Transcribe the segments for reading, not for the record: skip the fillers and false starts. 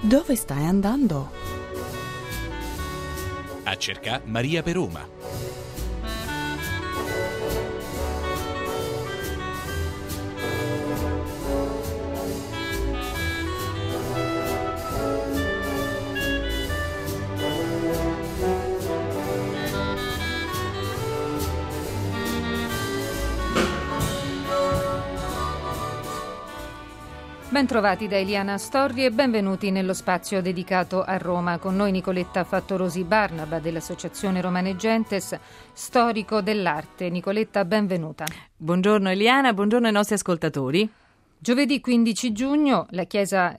Dove stai andando? A cercare Maria per Roma. Bentrovati da Eliana Storri e benvenuti nello spazio dedicato a Roma. Con noi Nicoletta Fattorosi Barnaba dell'Associazione Romane Gentes, storico dell'arte. Nicoletta, benvenuta. Buongiorno Eliana, buongiorno ai nostri ascoltatori. Giovedì 15 giugno la Chiesa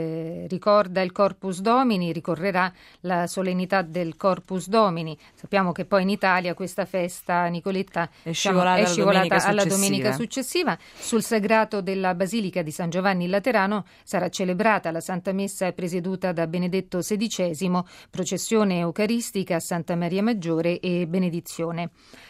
ricorda il Corpus Domini, ricorrerà la solennità del Corpus Domini. Sappiamo che poi in Italia questa festa, Nicoletta, è scivolata alla domenica successiva. Sul sagrato della Basilica di San Giovanni in Laterano sarà celebrata la Santa Messa presieduta da Benedetto XVI, processione eucaristica, Santa Maria Maggiore e benedizione.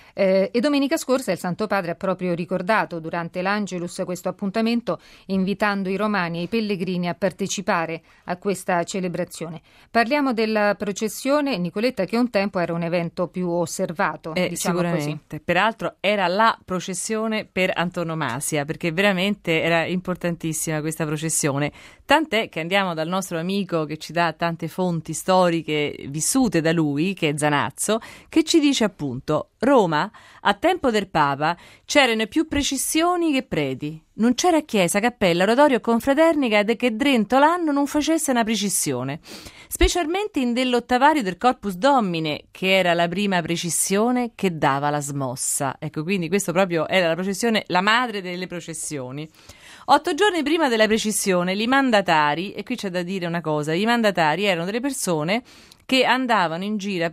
E domenica scorsa il Santo Padre ha proprio ricordato durante l'Angelus questo appuntamento, invitando i romani e i pellegrini a partecipare a questa celebrazione. Parliamo della processione, Nicoletta, che un tempo era un evento più osservato, diciamo sicuramente. Così. Peraltro era la processione per antonomasia, perché veramente era importantissima questa processione, tant'è che andiamo dal nostro amico che ci dà tante fonti storiche vissute da lui, che è Zanazzo, che ci dice appunto: Roma, a tempo del Papa, c'erano più precisioni che preti. Non c'era chiesa, cappella, oratorio o confraternica che dentro l'anno non facesse una precisione. Specialmente in dell'ottavario del Corpus Domine, che era la prima precisione che dava la smossa. Ecco, quindi questo proprio era la processione, la madre delle processioni. 8 giorni prima della precisione, i mandatari, e qui c'è da dire una cosa, i mandatari erano delle persone che andavano in giro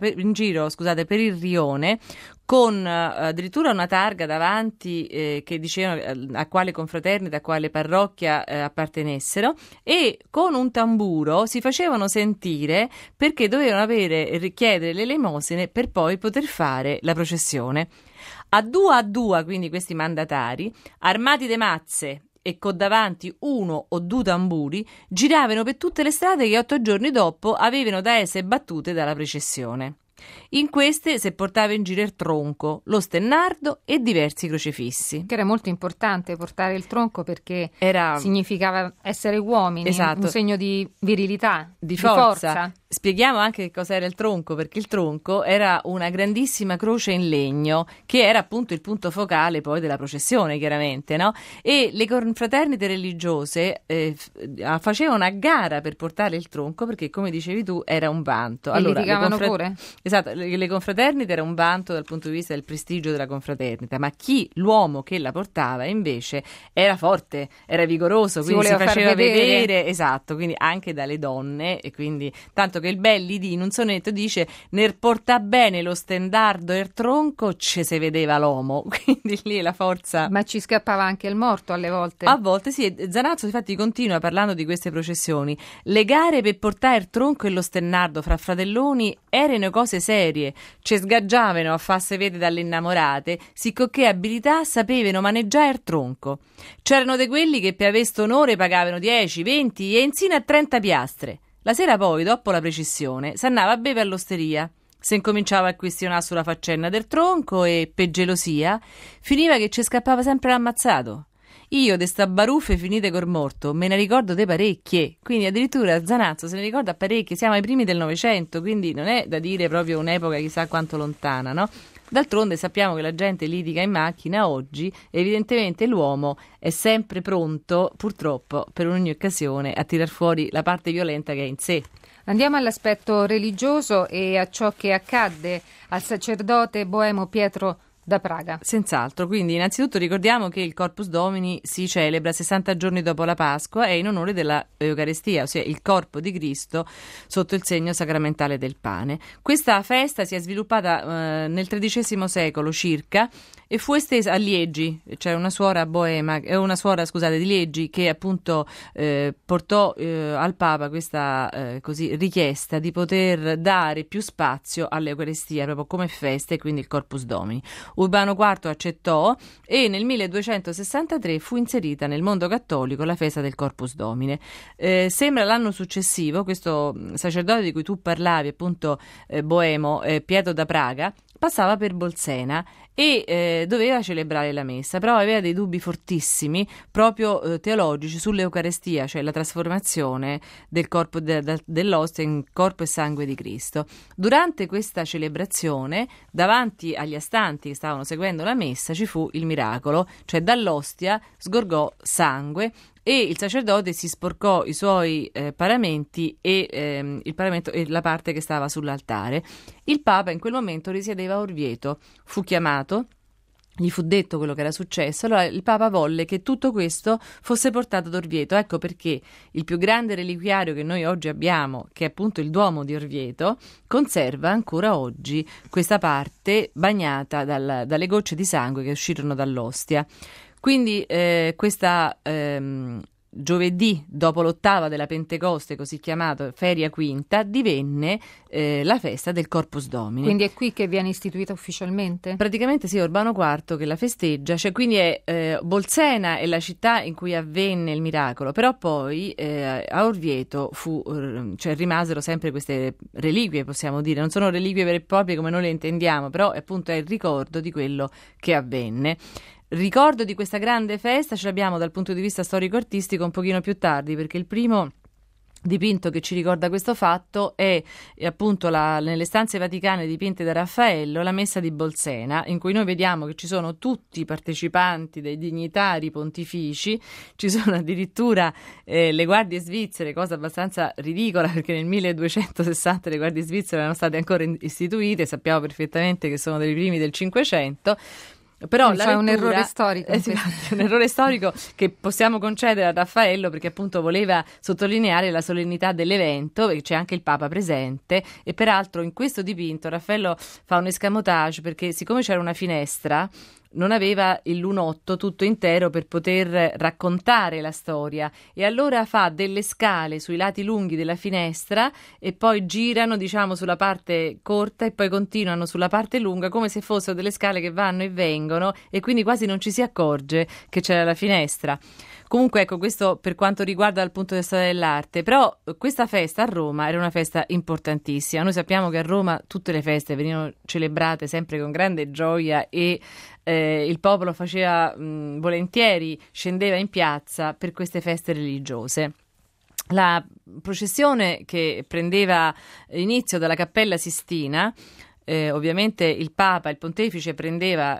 per il rione con addirittura una targa davanti che dicevano a quale confraternita, a quale parrocchia appartenessero, e con un tamburo si facevano sentire perché dovevano richiedere le elemosine per poi poter fare la processione. A due, quindi questi mandatari, armati de mazze e con davanti uno o due tamburi, giravano per tutte le strade che 8 giorni dopo avevano da essere battute dalla processione. In queste si portava in giro il tronco, lo stennardo e diversi crocefissi. Che era molto importante portare il tronco perché significava essere uomini, esatto, un segno di virilità, di forza. Spieghiamo anche che cosa era il tronco, perché il tronco era una grandissima croce in legno che era appunto il punto focale poi della processione, chiaramente, no? E le confraternite religiose facevano a gara per portare il tronco perché, come dicevi tu, era un vanto. E litigavano pure? Esatto, le confraternite era un vanto dal punto di vista del prestigio della confraternita, ma l'uomo che la portava invece era forte, era vigoroso, quindi si faceva vedere, esatto, quindi anche dalle donne, e quindi tanto che il Belli in un sonetto dice: nel porta bene lo stendardo e il tronco ci si vedeva l'uomo, quindi lì la forza. Ma ci scappava anche il morto alle volte? A volte sì. Zanazzo infatti continua parlando di queste processioni: le gare per portare il tronco e lo stennardo fra fratelloni erano cose serie, ci sgaggiavano a farsi vedere dalle innamorate, sicché abilità sapevano maneggiare il tronco. C'erano de quelli che per avere onore pagavano 10, 20 e insino a 30 piastre. La sera poi, dopo la precisione, s'andava a bere all'osteria. Se incominciava a questionare sulla faccenda del tronco e, per gelosia, finiva che ci scappava sempre l'ammazzato. Io de sta baruffe finite col morto me ne ricordo de parecchie, quindi addirittura Zanazzo se ne ricorda parecchie, siamo ai primi del Novecento, quindi non è da dire proprio un'epoca chissà quanto lontana, no? D'altronde sappiamo che la gente litiga in macchina oggi, evidentemente l'uomo è sempre pronto, purtroppo, per ogni occasione a tirar fuori la parte violenta che è in sé. Andiamo all'aspetto religioso e a ciò che accadde al sacerdote boemo Pietro da Praga. Senz'altro, quindi innanzitutto ricordiamo che il Corpus Domini si celebra 60 giorni dopo la Pasqua e in onore della Eucaristia, ossia il corpo di Cristo sotto il segno sacramentale del pane. Questa festa si è sviluppata nel XIII secolo circa e fu estesa a Liegi, cioè una suora di Liegi che appunto portò al Papa questa richiesta di poter dare più spazio all'Eucaristia proprio come festa e quindi il Corpus Domini. Urbano IV accettò e nel 1263 fu inserita nel mondo cattolico la festa del Corpus Domini. Sembra l'anno successivo, questo sacerdote di cui tu parlavi, appunto boemo, Pietro da Praga, passava per Bolsena e doveva celebrare la messa, però aveva dei dubbi fortissimi proprio teologici sull'Eucarestia, cioè la trasformazione del corpo dell'ostia in corpo e sangue di Cristo. Durante questa celebrazione, davanti agli astanti che stavano seguendo la messa, ci fu il miracolo, cioè dall'ostia sgorgò sangue e il sacerdote si sporcò i suoi paramenti e il paramento e la parte che stava sull'altare. Il Papa in quel momento risiedeva a Orvieto, fu chiamato, gli fu detto quello che era successo, allora il Papa volle che tutto questo fosse portato ad Orvieto. Ecco perché il più grande reliquiario che noi oggi abbiamo, che è appunto il Duomo di Orvieto, conserva ancora oggi questa parte bagnata dalle gocce di sangue che uscirono dall'ostia. Quindi questa giovedì dopo l'ottava della Pentecoste, così chiamato Feria Quinta, divenne la festa del Corpus Domini. Quindi è qui che viene istituita ufficialmente? Praticamente sì, è Urbano IV che la festeggia, cioè quindi è Bolsena è la città in cui avvenne il miracolo, però poi a Orvieto rimasero sempre queste reliquie, possiamo dire, non sono reliquie vere e proprie come noi le intendiamo, però appunto è il ricordo di quello che avvenne. Ricordo di questa grande festa ce l'abbiamo dal punto di vista storico-artistico un pochino più tardi, perché il primo dipinto che ci ricorda questo fatto è appunto nelle stanze vaticane dipinte da Raffaello, la Messa di Bolsena, in cui noi vediamo che ci sono tutti i partecipanti dei dignitari pontifici, ci sono addirittura le guardie svizzere, cosa abbastanza ridicola perché nel 1260 le guardie svizzere erano state ancora istituite, sappiamo perfettamente che sono dei primi del 500. Però è un errore storico. Un errore storico che possiamo concedere a Raffaello perché appunto voleva sottolineare la solennità dell'evento, perché c'è anche il Papa presente e peraltro in questo dipinto Raffaello fa un escamotage perché siccome c'era una finestra non aveva il lunotto tutto intero per poter raccontare la storia e allora fa delle scale sui lati lunghi della finestra e poi girano diciamo sulla parte corta e poi continuano sulla parte lunga come se fossero delle scale che vanno e vengono e quindi quasi non ci si accorge che c'era la finestra. Comunque ecco, questo per quanto riguarda dal punto di vista dell'arte, però questa festa a Roma era una festa importantissima. Noi sappiamo che a Roma tutte le feste venivano celebrate sempre con grande gioia e il popolo faceva volentieri, scendeva in piazza per queste feste religiose. La processione che prendeva inizio dalla Cappella Sistina, ovviamente il Papa, il Pontefice prendeva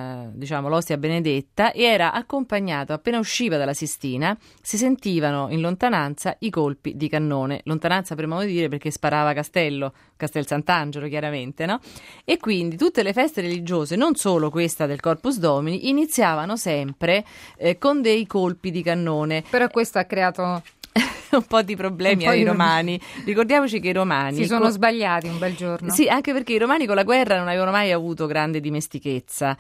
l'ostia benedetta e era accompagnato, appena usciva dalla Sistina, si sentivano in lontananza i colpi di cannone, lontananza per modo di dire perché sparava Castel Sant'Angelo chiaramente, no? E quindi tutte le feste religiose, non solo questa del Corpus Domini, iniziavano sempre con dei colpi di cannone. Però questo ha creato un po' di problemi ai romani. Ricordiamoci che i romani si sono sbagliati un bel giorno. Sì, anche perché i romani con la guerra non avevano mai avuto grande dimestichezza.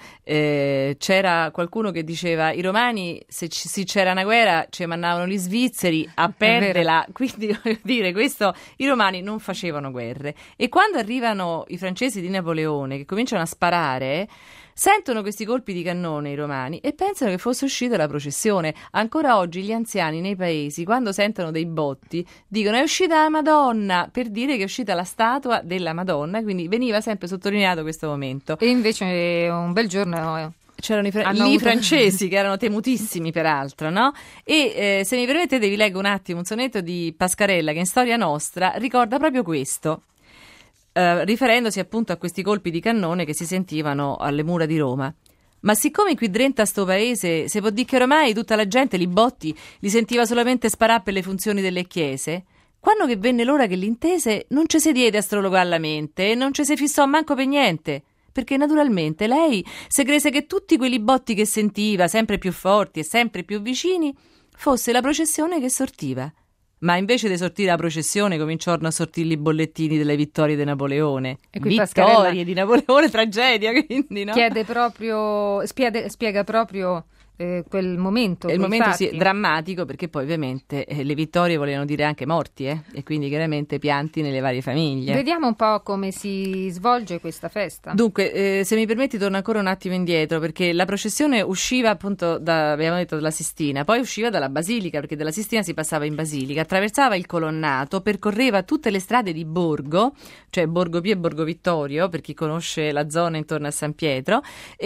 C'era qualcuno che diceva i romani se c'era una guerra ci mandavano gli svizzeri a perderla, quindi voglio dire questo, i romani non facevano guerre e quando arrivano i francesi di Napoleone che cominciano a sparare sentono questi colpi di cannone i romani e pensano che fosse uscita la processione. Ancora oggi gli anziani nei paesi, quando sentono dei botti, dicono è uscita la Madonna, per dire che è uscita la statua della Madonna, quindi veniva sempre sottolineato questo momento. E invece un bel giorno c'erano i francesi che erano temutissimi peraltro, no? E se mi permettete vi leggo un attimo un sonetto di Pascarella che in Storia Nostra ricorda proprio questo. Riferendosi appunto a questi colpi di cannone che si sentivano alle mura di Roma. Ma siccome qui dentro a sto paese si può dire che ormai tutta la gente li botti li sentiva solamente sparare per le funzioni delle chiese, quando che venne l'ora che l'intese non ci si diede astrologare la mente e non ci si fissò manco per niente, perché naturalmente lei se crese che tutti quelli botti che sentiva, sempre più forti e sempre più vicini, fosse la processione che sortiva. Ma invece di sortire la processione cominciarono a sortire i bollettini delle vittorie di Napoleone. E qui vittorie di Napoleone, tragedia, quindi no? Chiede proprio, spiega proprio quel momento. Il momento fatti. sì, drammatico, perché poi ovviamente le vittorie volevano dire anche morti, e quindi chiaramente pianti nelle varie famiglie. Vediamo un po' come si svolge questa festa. Dunque, se mi permetti torno ancora un attimo indietro, perché la processione usciva appunto abbiamo detto, dalla Sistina, poi usciva dalla Basilica, perché dalla Sistina si passava in Basilica, attraversava il colonnato, percorreva tutte le strade di Borgo, cioè Borgo Pio e Borgo Vittorio, per chi conosce la zona intorno a San Pietro,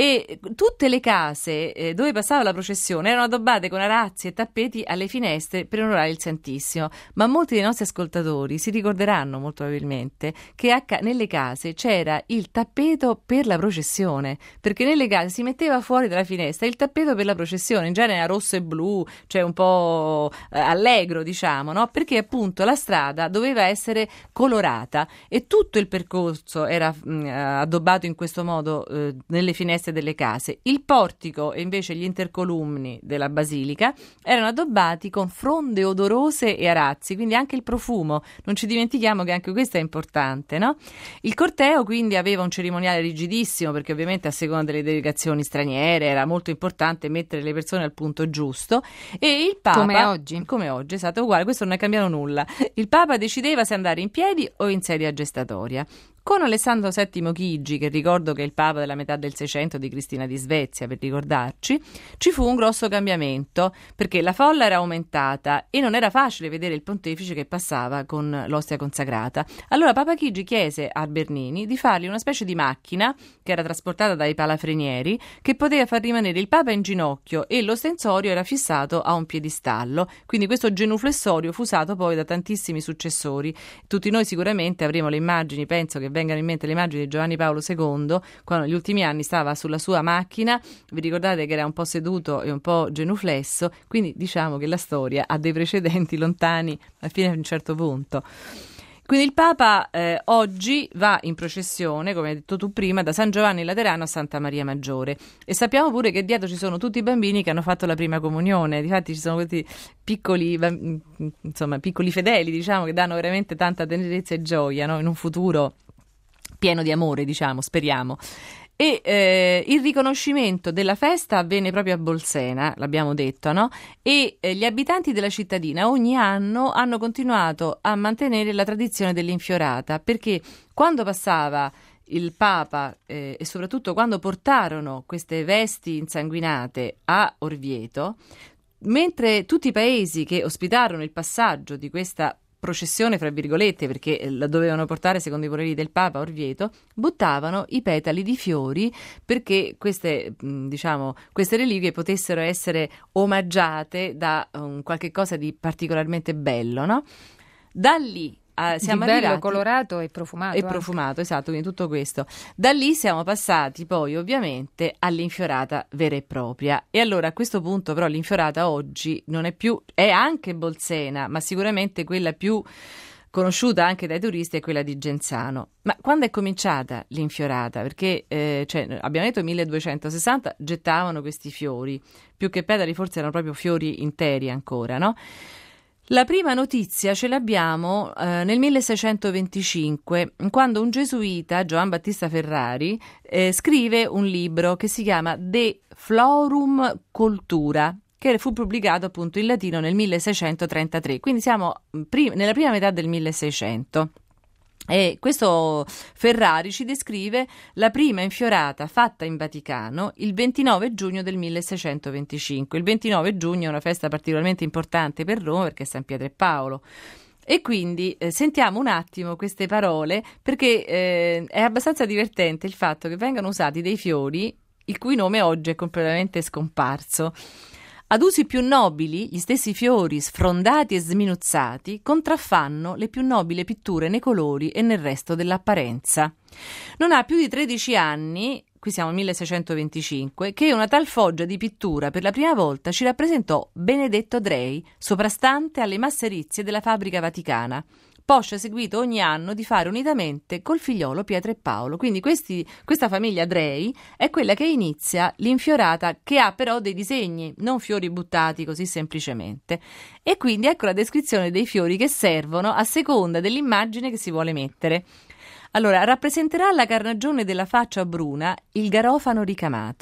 e tutte le case dove passava la processione erano addobbate con arazzi e tappeti alle finestre per onorare il Santissimo. Ma molti dei nostri ascoltatori si ricorderanno molto probabilmente che nelle case c'era il tappeto per la processione, perché nelle case si metteva fuori dalla finestra il tappeto per la processione, in genere era rosso e blu, cioè un po' allegro, diciamo, no? Perché appunto la strada doveva essere colorata e tutto il percorso era addobbato in questo modo nelle finestre delle case. Il portico e invece gli intercolumni della basilica erano addobbati con fronde odorose e arazzi, quindi anche il profumo, non ci dimentichiamo che anche questo è importante, no? Il corteo quindi aveva un cerimoniale rigidissimo, perché ovviamente a seconda delle delegazioni straniere era molto importante mettere le persone al punto giusto, e il Papa, come oggi, esatto, uguale, questo non è cambiato nulla, il Papa decideva se andare in piedi o in sedia gestatoria. Con Alessandro VII Chigi, che ricordo che è il Papa della metà del Seicento di Cristina di Svezia, per ricordarci, ci fu un grosso cambiamento, perché la folla era aumentata e non era facile vedere il pontefice che passava con l'ostia consacrata. Allora Papa Chigi chiese a Bernini di fargli una specie di macchina, che era trasportata dai palafrenieri, che poteva far rimanere il Papa in ginocchio, e l'ostensorio era fissato a un piedistallo. Quindi questo genuflessorio fu usato poi da tantissimi successori. Tutti noi sicuramente avremo le immagini, penso che vengano in mente le immagini di Giovanni Paolo II, quando negli ultimi anni stava sulla sua macchina. Vi ricordate che era un po' seduto e un po' genuflesso, quindi diciamo che la storia ha dei precedenti lontani fino a un certo punto. Quindi il Papa oggi va in processione, come hai detto tu prima, da San Giovanni Laterano a Santa Maria Maggiore, e sappiamo pure che dietro ci sono tutti i bambini che hanno fatto la prima comunione. Difatti ci sono questi piccoli fedeli, diciamo, che danno veramente tanta tenerezza e gioia, no? In un futuro pieno di amore, diciamo, speriamo. E il riconoscimento della festa avvenne proprio a Bolsena, l'abbiamo detto, no? E gli abitanti della cittadina ogni anno hanno continuato a mantenere la tradizione dell'infiorata, perché quando passava il Papa e soprattutto quando portarono queste vesti insanguinate a Orvieto, mentre tutti i paesi che ospitarono il passaggio di questa processione, fra virgolette, perché la dovevano portare secondo i voleri del Papa a Orvieto, buttavano i petali di fiori perché queste reliquie potessero essere omaggiate da qualche cosa di particolarmente bello, no? Da lì siamo di bello, arrivati, colorato e profumato. E profumato, esatto, quindi tutto questo. Da lì siamo passati poi ovviamente all'infiorata vera e propria. E allora a questo punto però l'infiorata oggi non è più, è anche Bolsena, ma sicuramente quella più conosciuta anche dai turisti è quella di Genzano. Ma quando è cominciata l'infiorata? Perché abbiamo detto 1260 gettavano questi fiori, più che petali forse erano proprio fiori interi ancora, no? La prima notizia ce l'abbiamo nel 1625, quando un gesuita, Giovan Battista Ferrari, scrive un libro che si chiama De Florum Cultura, che fu pubblicato appunto in latino nel 1633, quindi siamo nella prima metà del 1600. E questo Ferrari ci descrive la prima infiorata fatta in Vaticano il 29 giugno del 1625. Il 29 giugno è una festa particolarmente importante per Roma perché è San Pietro e Paolo. E quindi sentiamo un attimo queste parole, perché è abbastanza divertente il fatto che vengano usati dei fiori il cui nome oggi è completamente scomparso. Ad usi più nobili, gli stessi fiori sfrondati e sminuzzati contraffanno le più nobili pitture nei colori e nel resto dell'apparenza. Non ha più di 13 anni, qui siamo nel 1625, che una tal foggia di pittura per la prima volta ci rappresentò Benedetto Drei, soprastante alle masserizie della fabbrica vaticana. Poscia seguito ogni anno di fare unitamente col figliolo Pietro e Paolo. Quindi questa famiglia Drei è quella che inizia l'infiorata, che ha però dei disegni, non fiori buttati così semplicemente. E quindi ecco la descrizione dei fiori che servono a seconda dell'immagine che si vuole mettere. Allora, rappresenterà la carnagione della faccia bruna il garofano ricamato.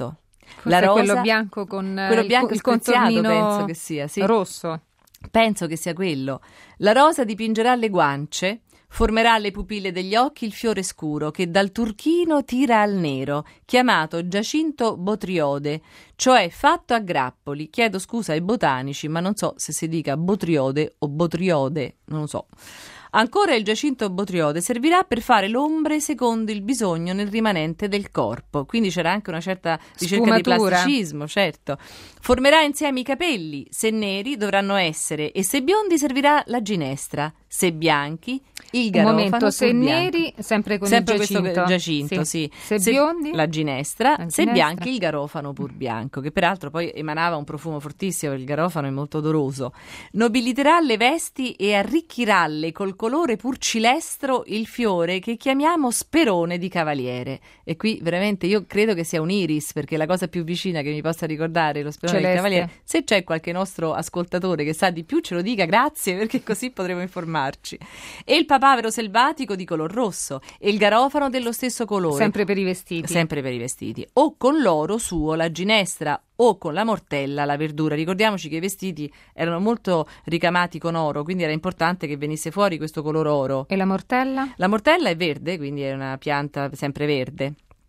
La rosa, quello bianco con il contornino penso che sia, sì. Rosso. Penso che sia quello. La rosa dipingerà le guance, formerà alle pupille degli occhi il fiore scuro che dal turchino tira al nero, chiamato Giacinto botriode, cioè fatto a grappoli. Chiedo scusa ai botanici, ma non so se si dica botriode o botriode, non lo so. Ancora il giacinto botriode servirà per fare l'ombre secondo il bisogno nel rimanente del corpo, quindi c'era anche una certa ricerca di plasticismo, certo. Formerà insieme i capelli, se neri dovranno essere, e se biondi servirà la ginestra, se bianchi il garofano. Un momento, se neri sempre con sempre il Giacinto. Questo Giacinto, sì. Se biondi la ginestra, se bianchi il garofano pur bianco, che peraltro poi emanava un profumo fortissimo, il garofano è molto odoroso. Nobiliterà le vesti e arricchiralle col colore purcilestro il fiore che chiamiamo sperone di cavaliere. E qui veramente io credo che sia un iris, perché è la cosa più vicina che mi possa ricordare lo sperone del cavaliere. Se c'è qualche nostro ascoltatore che sa di più, ce lo dica, grazie, perché così potremo informarci. E il papavero selvatico di color rosso e il garofano dello stesso colore. Sempre per i vestiti. Sempre per i vestiti. O con l'oro suo la ginestra, o con la mortella la verdura. Ricordiamoci che i vestiti erano molto ricamati con oro, quindi era importante che venisse fuori questo color oro. E la mortella? La mortella è verde, quindi è una pianta sempre verde.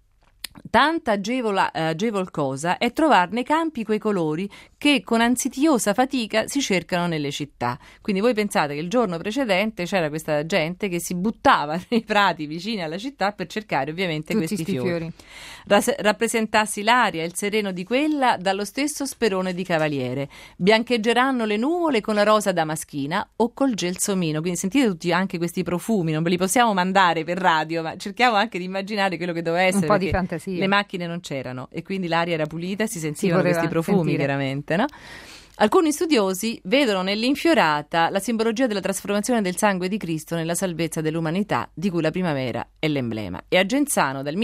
Tanta agevol cosa è trovar nei campi quei colori che con ansidiosa fatica si cercano nelle città. Quindi voi pensate che il giorno precedente c'era questa gente che si buttava nei prati vicini alla città per cercare ovviamente tutti questi fiori. Rappresentassi l'aria e il sereno di quella dallo stesso sperone di cavaliere. Biancheggeranno le nuvole con la rosa damaschina o col gelsomino. Quindi sentite tutti anche questi profumi, non ve li possiamo mandare per radio, ma cerchiamo anche di immaginare quello che doveva essere. Un po' di fantasia. Le macchine non c'erano e quindi l'aria era pulita e si sentivano questi profumi chiaramente, no? Alcuni studiosi vedono nell'infiorata la simbologia della trasformazione del sangue di Cristo nella salvezza dell'umanità, di cui la primavera è l'emblema. E a Genzano dal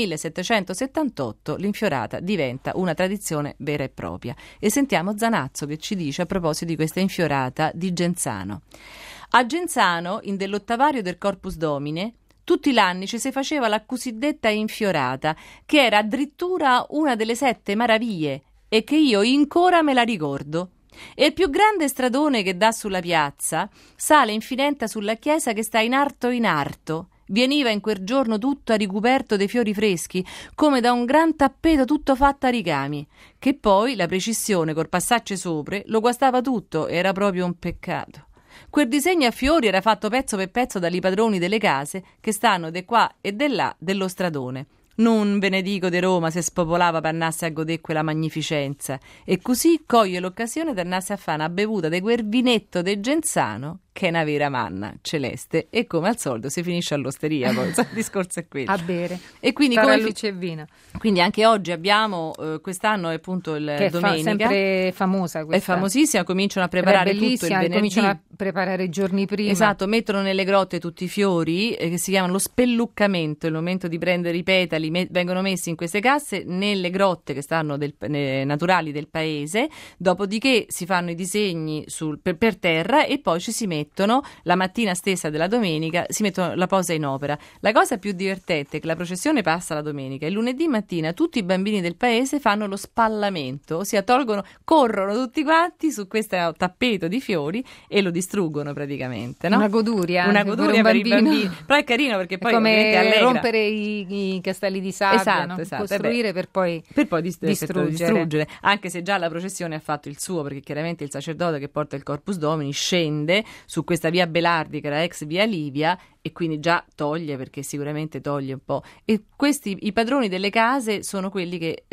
1778 l'infiorata diventa una tradizione vera e propria. E sentiamo Zanazzo che ci dice a proposito di questa infiorata di Genzano. A Genzano, in dell'ottavario del Corpus Domine, tutti l'anni ci si faceva la cosiddetta infiorata, che era addirittura una delle 7 maraviglie e che io ancora me la ricordo. E il più grande stradone che dà sulla piazza sale in finetta sulla chiesa che sta in arto. Veniva in quel giorno tutto ricoperto dei fiori freschi, come da un gran tappeto tutto fatto a ricami, che poi la precisione col passacce sopra lo guastava tutto, era proprio un peccato. Quel disegno a fiori era fatto pezzo per pezzo dai padroni delle case che stanno de qua e de là dello stradone. Non ve ne dico di Roma se spopolava per andarsi a godere quella magnificenza, e così coglie l'occasione di andarsi a fare una bevuta de quel vinetto de Genzano, che è una vera manna celeste, e come al solito si finisce all'osteria, poi il discorso è quello. A bere. E quindi Tarallucci e vino. Quindi anche oggi abbiamo, quest'anno è appunto il che domenica. È sempre famosa questa. È famosissima, cominciano a preparare tutto il venerdì. Cominciano a preparare giorni prima. Esatto, mettono nelle grotte tutti i fiori che si chiamano lo spelluccamento, il momento di prendere i petali, vengono messi in queste casse nelle grotte che stanno naturali del paese, dopodiché si fanno i disegni per terra e poi ci si mettono la mattina stessa della domenica, si mettono la posa in opera. La cosa più divertente è che la processione passa la domenica e lunedì mattina tutti i bambini del paese fanno lo spallamento, ossia corrono tutti quanti su questo tappeto di fiori e lo distruggono praticamente, no? Una goduria per i bambini, però è carino perché poi è come allegra. Rompere i castelli di sabbia, no? Costruire per poi distruggere. Anche se già la processione ha fatto il suo, perché chiaramente il sacerdote che porta il Corpus Domini scende su questa via Belardi che era ex via Livia e quindi già toglie, perché sicuramente toglie un po'. E i padroni delle case sono quelli che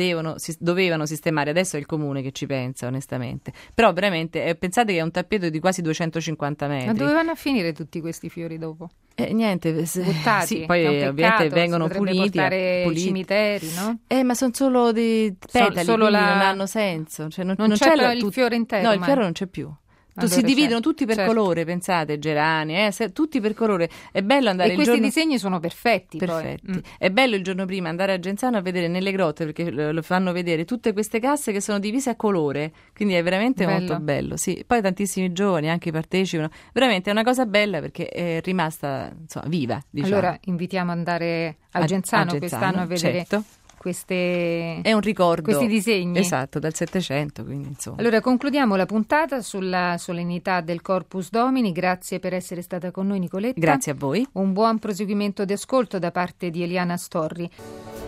dovevano sistemare. Adesso è il comune che ci pensa, onestamente. Però veramente pensate che è un tappeto di quasi 250 metri. Ma dove vanno a finire tutti questi fiori dopo? Niente, buttati. Sì, poi ovviamente vengono puliti ai cimiteri, no? Ma sono solo dei petali, non hanno senso. Cioè, non c'è il fiore intero. No, il fiore non c'è più. Si dividono tutti per colore, pensate, gerani, tutti per colore. È bello andare e questi disegni sono perfetti. Poi. È bello il giorno prima andare a Genzano a vedere nelle grotte, perché lo fanno vedere tutte queste casse che sono divise a colore, quindi è veramente molto bello. Sì. Poi tantissimi giovani anche partecipano, veramente è una cosa bella perché è rimasta viva, diciamo. Allora invitiamo ad andare a Genzano quest'anno a vedere È un ricordo. Questi disegni. Esatto, dal Settecento, quindi insomma. Allora concludiamo la puntata sulla solennità del Corpus Domini. Grazie per essere stata con noi, Nicoletta. Grazie a voi. Un buon proseguimento di ascolto da parte di Eliana Storri.